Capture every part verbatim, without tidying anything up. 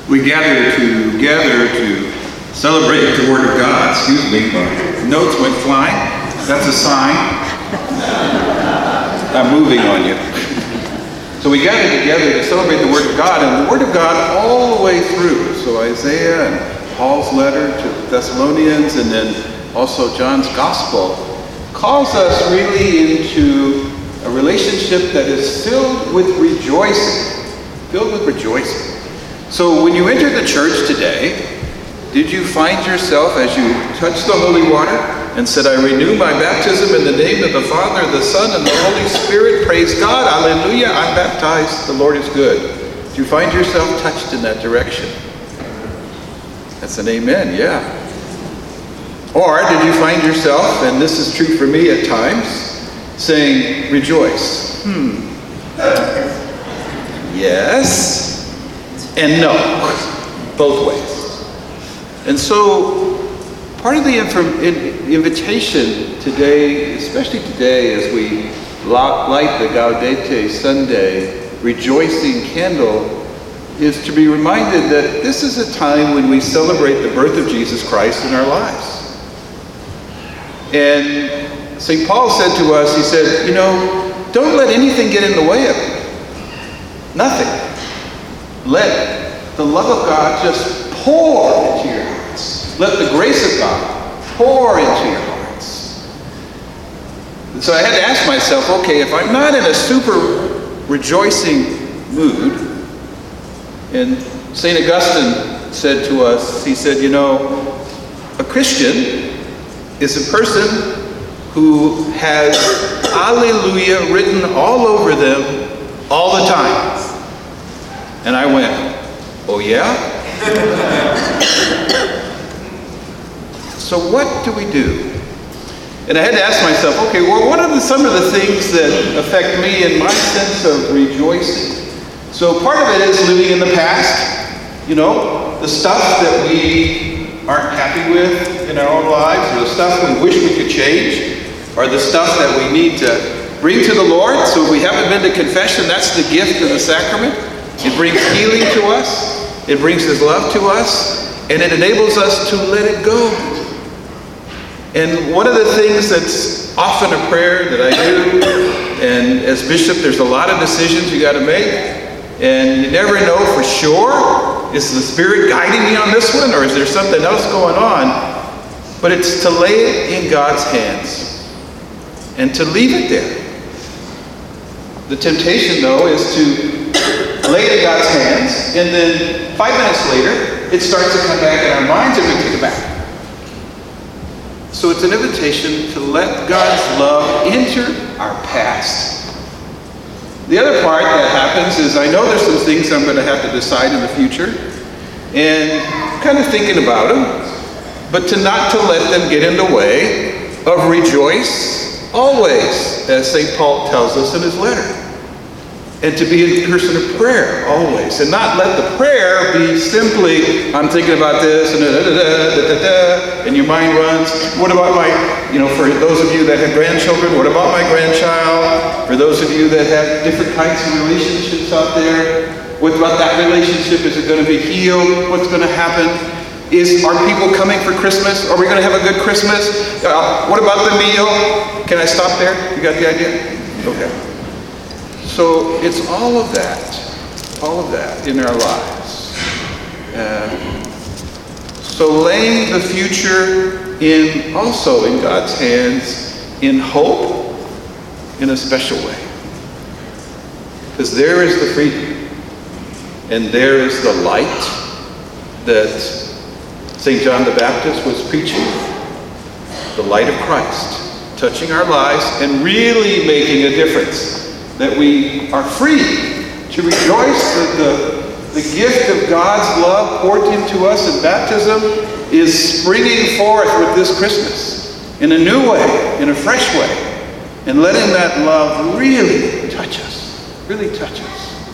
We gather together to celebrate the Word of God. Excuse me, my notes went flying. That's a sign. I'm moving on you. So we gather together to celebrate the Word of God, and the Word of God all the way through. So Isaiah and Paul's letter to the Thessalonians, and then also John's Gospel, calls us really into a relationship that is filled with rejoicing. Filled with rejoicing. So when you entered the church today, did you find yourself, as you touched the holy water and said, I renew my baptism in the name of the Father, the Son, and the Holy Spirit, praise God, hallelujah, I'm baptized, the Lord is good. Did you find yourself touched in that direction? That's an amen, yeah. Or did you find yourself, and this is true for me at times, saying, rejoice? Hmm. Yes and no, both ways. And so part of the invitation today, especially today as we light the Gaudete Sunday rejoicing candle, is to be reminded that this is a time when we celebrate the birth of Jesus Christ in our lives. And Saint Paul said to us, he said, you know, don't let anything get in the way of it. Nothing. Let the love of God just pour into your hearts. Let the grace of God pour into your hearts. And so I had to ask myself, okay, if I'm not in a super rejoicing mood, and Saint Augustine said to us, he said, you know, a Christian is a person who has Alleluia written all over them all the time. And I went, oh yeah? So what do we do? And I had to ask myself, okay, well, what are the, some of the things that affect me in my sense of rejoicing? So part of it is living in the past. You know, the stuff that we aren't happy with in our own lives, or the stuff we wish we could change, or the stuff that we need to bring to the Lord. So if we haven't been to confession, that's the gift of the sacrament. It brings healing to us. It brings His love to us. And it enables us to let it go. And one of the things that's often a prayer that I do, and as bishop, there's a lot of decisions you got to make. And you never know for sure, is the Spirit guiding me on this one, or is there something else going on? But it's to lay it in God's hands and to leave it there. The temptation, though, is to lay it in God's hands, and then five minutes later, it starts to come back in our minds, and we take it back. So it's an invitation to let God's love enter our past. The other part that happens is I know there's some things I'm going to have to decide in the future, and I'm kind of thinking about them, but to not to let them get in the way of rejoice always, as Saint Paul tells us in his letter. And to be a person of prayer always, and not let the prayer be simply, I'm thinking about this, and da, da, da, da, da, da, and your mind runs. What about my, you know, for those of you that have grandchildren, what about my grandchild? For those of you that have different kinds of relationships out there, what about that relationship? Is it going to be healed? What's going to happen? Is, are people coming for Christmas? Are we going to have a good Christmas? Uh, what about the meal? Can I stop there? You got the idea? Okay. So it's all of that, all of that in our lives. Uh, so laying the future in, also in God's hands, in hope, in a special way. Because there is the freedom, and there is the light that Saint John the Baptist was preaching, the light of Christ, touching our lives and really making a difference. That we are free to rejoice that the, the gift of God's love poured into us in baptism is springing forth with this Christmas in a new way, in a fresh way, and letting that love really touch us, really touch us.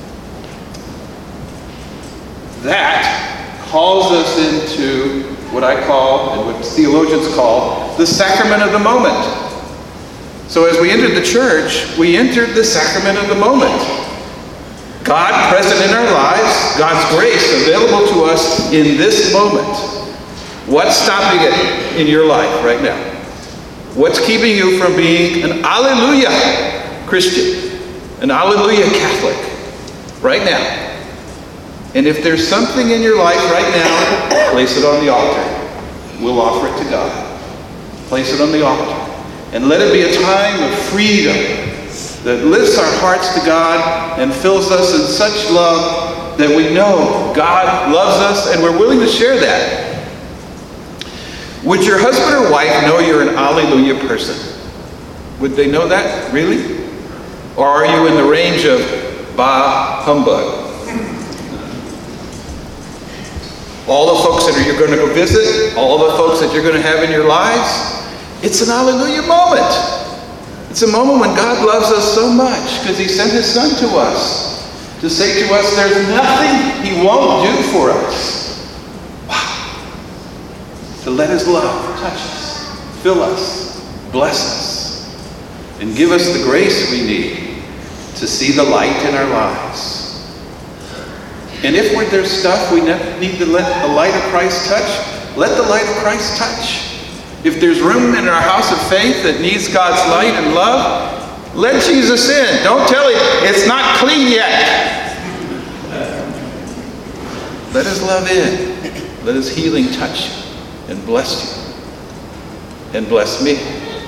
That calls us into what I call, and what theologians call, the sacrament of the moment. So as we entered the church, we entered the sacrament of the moment. God present in our lives, God's grace available to us in this moment. What's stopping it in your life right now? What's keeping you from being an Alleluia Christian, an Alleluia Catholic right now? And if there's something in your life right now, place it on the altar. We'll offer it to God. Place it on the altar. And let it be a time of freedom that lifts our hearts to God and fills us in such love that we know God loves us and we're willing to share that. Would your husband or wife know you're an Alleluia person? Would they know that? Really? Or are you in the range of bah humbug? All the folks that you're going to go visit, all the folks that you're going to have in your lives, it's an Alleluia moment. It's a moment when God loves us so much because he sent his son to us to say to us there's nothing he won't do for us. Wow. To let his love touch us, fill us, bless us, and give us the grace we need to see the light in our lives. And if we're, there's stuff we need to let the light of Christ touch, let the light of Christ touch. If there's room in our house of faith that needs God's light and love, let Jesus in. Don't tell him it's not clean yet. Let his love in. Let his healing touch you and bless you and bless me.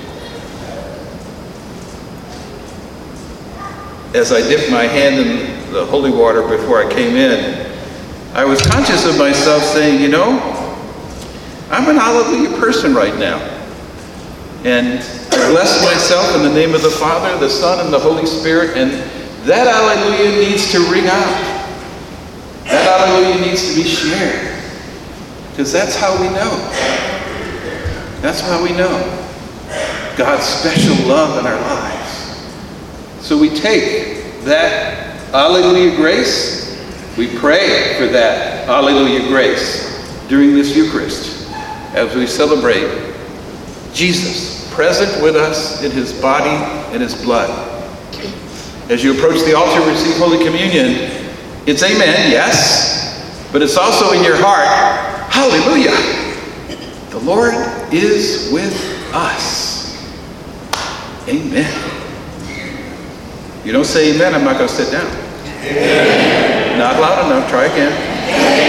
As I dipped my hand in the holy water before I came in, I was conscious of myself saying, you know, I'm an Alleluia person right now. And I bless myself in the name of the Father, the Son, and the Holy Spirit, and that Alleluia needs to ring out. That Alleluia needs to be shared. Because that's how we know. That's how we know God's special love in our lives. So we take that Alleluia grace, we pray for that Alleluia grace during this Eucharist as we celebrate Jesus present with us in his body and his blood. As you approach the altar and receive Holy Communion, it's amen, yes, but it's also in your heart, hallelujah. The Lord is with us. Amen. You don't say amen, I'm not going to sit down. Amen. Not loud enough, try again.